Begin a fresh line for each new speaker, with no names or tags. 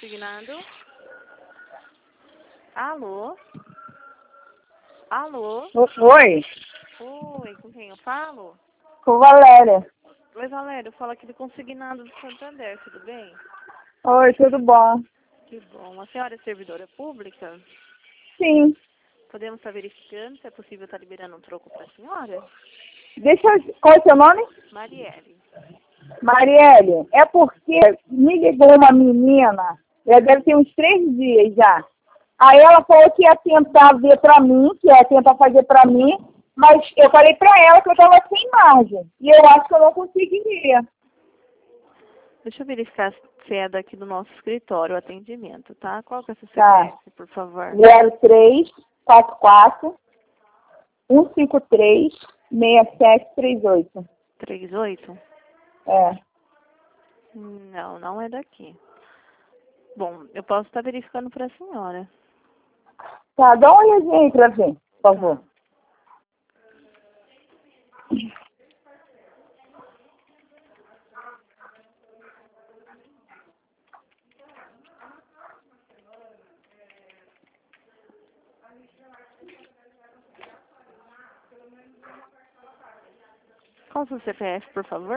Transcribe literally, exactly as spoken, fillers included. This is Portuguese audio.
consignado. Alô? Alô?
Oi,
Oi, com quem eu falo?
com Valéria.
Oi, Valério, fala aqui do consignado do Santander, tudo bem?
Oi, tudo bom?
Que bom. A senhora é servidora pública?
Sim.
Podemos estar verificando se é possível estar liberando um troco para a senhora?
Deixa eu... Qual é o seu nome?
Marielle.
Marielle, é porque me ligou uma menina, já deve ter uns três dias já. Aí ela falou que ia tentar ver pra mim, que ia tentar fazer pra mim, mas eu falei pra ela que eu tava sem margem. E eu acho que eu não conseguiria.
Deixa eu verificar se é daqui do nosso escritório o atendimento, tá? Qual que é o seu
Tá.
C P F, por favor?
zero três quatro quatro um cinco três seis sete três oito.
trinta e oito?
É.
Não, não é daqui. Bom, eu posso estar verificando para a senhora.
Tá, dá uma olhadinha aí pra ver, por favor.
Tá. Qual o seu C P F, por favor?